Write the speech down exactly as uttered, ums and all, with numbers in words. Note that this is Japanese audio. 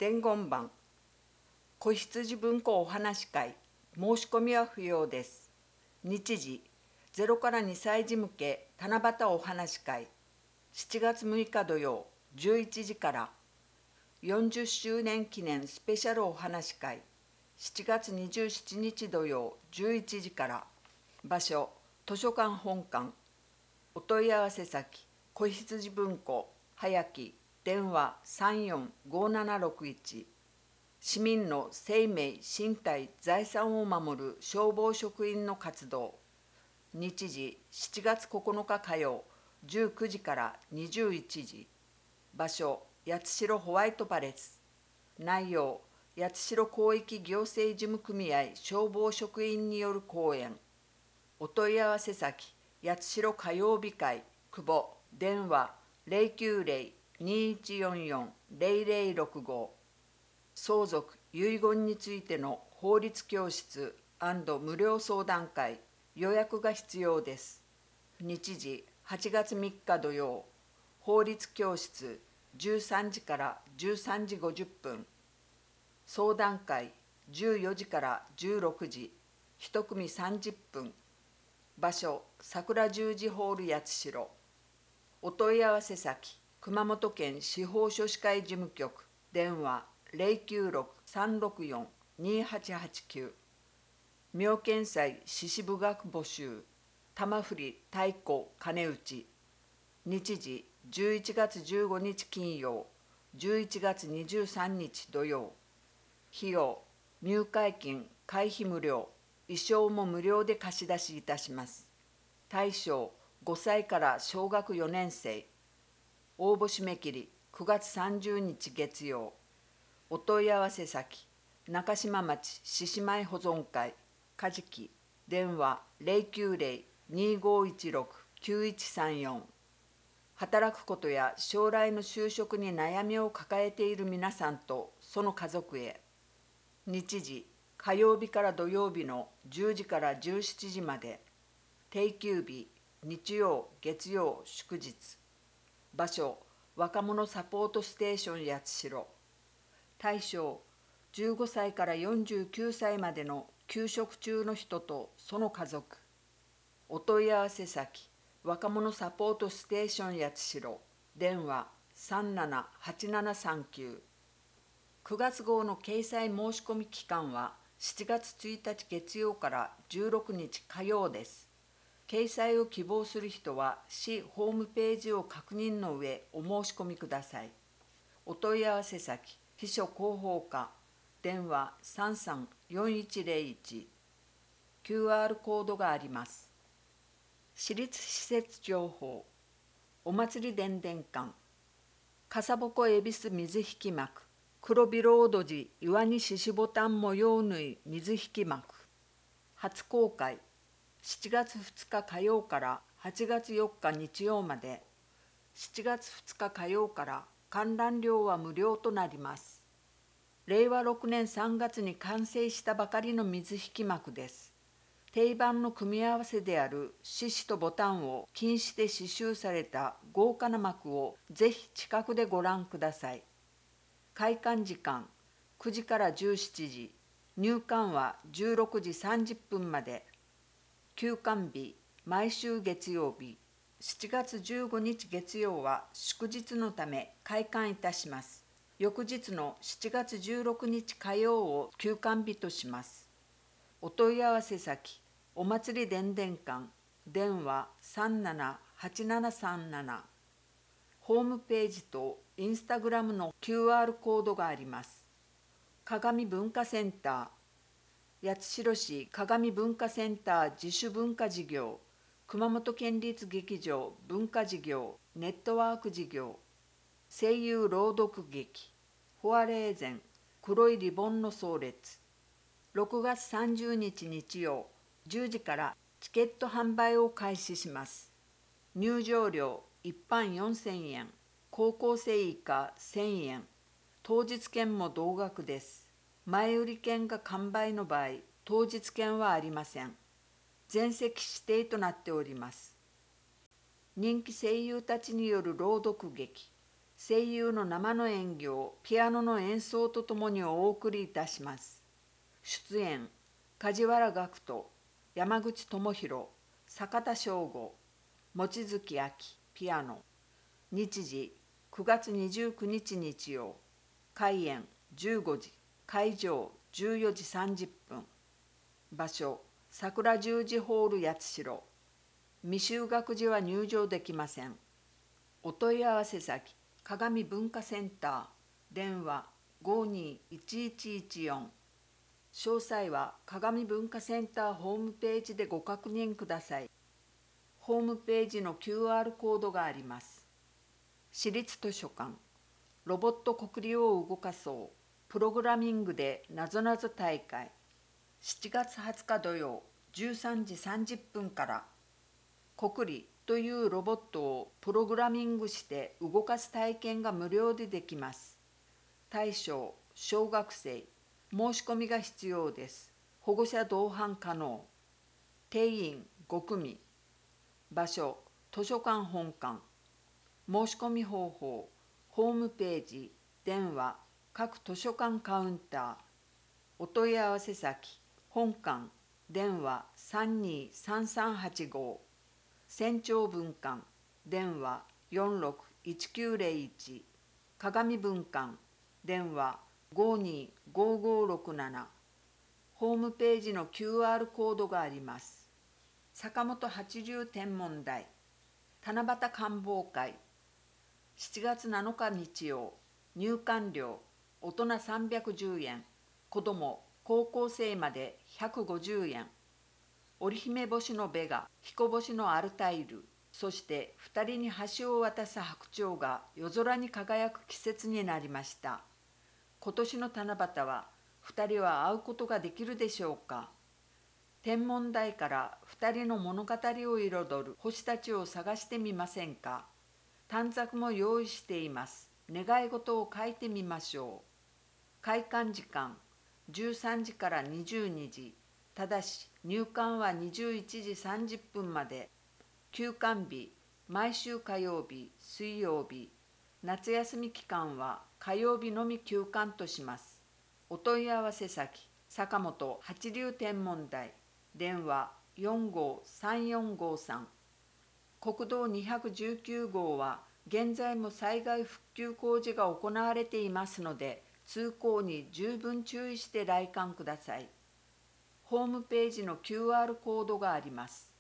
伝言板子羊文庫お話会申し込みは不要です。日時ゼロからにさい児向け七夕お話会しちがつむいか土曜じゅういちじからよんじゅっしゅうねん記念スペシャルお話会しちがつにじゅうしちにち土曜じゅういちじから場所図書館本館お問い合わせ先子羊文庫早き電話さんよんごななろくいち市民の生命身体財産を守る消防職員の活動日時しちがつここのか火曜じゅうくじからにじゅういちじ場所八代ホワイトパレス内容八代広域行政事務組合消防職員による講演お問い合わせ先八代火曜日会久保電話 ゼロきゅうゼロ にいちよんよん ゼロゼロろくご相続・遺言についての法律教室&無料相談会予約が必要です。日時はちがつみっか土曜法律教室じゅうさんじからじゅうさんじごじゅっぷん相談会じゅうよじからじゅうろくじいち組さんじゅっぷん場所桜十字ホール八代お問い合わせ先熊本県司法書士会事務局電話ゼロきゅうろく さんろくよん にはちはちきゅう妙見祭獅子舞楽募集玉振り太鼓鐘打ち日時じゅういちがつじゅうごにち金曜じゅういちがつにじゅうさんにち土曜費用入会金会費無料衣装も無料で貸し出しいたします対象ごさいから小学よねん生応募締め切りくがつさんじゅうにち月曜お問い合わせ先中島町獅子舞保存会梶木電話ゼロきゅうゼロ にごいちろく きゅういちさんよん働くことや将来の就職に悩みを抱えている皆さんとその家族へ日時火曜日から土曜日のじゅうじからじゅうしちじまで定休日日曜月曜祝日場所若者サポートステーション八代対象じゅうごさいからよんじゅうきゅうさいまでの休職中の人とその家族お問い合わせ先若者サポートステーション八代電話さんななはちななさんきゅうくがつ号の掲載申し込み期間はしちがつついたち月曜からじゅうろくにち火曜です。掲載を希望する人は市ホームページを確認の上お申し込みください。お問い合わせ先秘書広報課電話さんさんよんいちゼロいち キューアール コードがあります。私立施設情報お祭り伝伝館笠鉾恵比寿水引幕黒ビロード寺岩に獅子ボタン模様縫い水引幕初公開しちがつふつか火曜からはちがつよっか日曜までしちがつふつか火曜から観覧料は無料となります。れいわろくねんさんがつに完成したばかりの水引幕です。定番の組み合わせである獅子とボタンを金糸で刺繍された豪華な幕をぜひ近くでご覧ください。開館時間くじからじゅうしちじ、入館はじゅうろくじさんじゅっぷんまで。休館日毎週月曜日、しちがつじゅうごにち月曜は祝日のため開館いたします。翌日のしちがつじゅうろくにち火曜を休館日とします。お問い合わせ先お祭り伝伝館電話さんななはちななさんななホームページとインスタグラムの キューアール コードがあります。鏡文化センター八代市鏡文化センター自主文化事業熊本県立劇場文化事業ネットワーク事業声優朗読劇フォアレーゼン黒いリボンの葬列ろくがつさんじゅうにち日曜じゅうじからチケット販売を開始します。入場料一般よんせんえん高校生以下せんえん当日券も同額です。前売り券が完売の場合当日券はありません。全席指定となっております。人気声優たちによる朗読劇声優の生の演技をピアノの演奏とともにお送りいたします。出演、梶原岳人、山口智博、坂田翔吾、望月明、ピアノ。日時、くがつにじゅうくにち日曜。開演じゅうごじ、会場じゅうよじさんじゅっぷん。場所、桜十字ホール八代。未就学児は入場できません。お問い合わせ先、鏡文化センター、電話ごーにーいちいちいちよん。詳細は鏡文化センターホームページでご確認ください。ホームページの キューアール コードがあります。私立図書館、ロボット国理を動かそう、プログラミングでなぞなぞ大会。しちがつはつか土曜じゅうさんじさんじゅっぷんから、国理というロボットをプログラミングして動かす体験が無料でできます。対象、小学生。申し込みが必要です。保護者同伴可能。定員ごくみ。場所、図書館本館。申し込み方法、ホームページ、電話、各図書館カウンター。お問い合わせ先、本館、電話さんにーさんさんはちご。仙長分館、電話よんろくいちきゅうゼロいち。鏡分館、電話ごーにーごーごーろくなな。ホームページの キューアール コードがあります。坂本八流天文台、七夕観望会。しちがつなのか日曜。入館料、大人さんびゃくじゅうえん、子ども、高校生までひゃくごじゅうえん。織姫星のベガ、彦星のアルタイル、そして二人に橋を渡す白鳥が夜空に輝く季節になりました。今年の七夕は二人は会うことができるでしょうか。天文台から二人の物語を彩る星たちを探してみませんか。短冊も用意しています。願い事を書いてみましょう。開館時間じゅうさんじからにじゅうにじ。ただし入館はにじゅういちじさんじゅっぷんまで。休館日、毎週火曜日、水曜日。夏休み期間は火曜日のみ休館とします。お問い合わせ先、坂本八流天文台、電話よんごーさんよんごーさん。国道にひゃくじゅうきゅうごうは現在も災害復旧工事が行われていますので、通行に十分注意して来館ください。ホームページの キューアール コードがあります。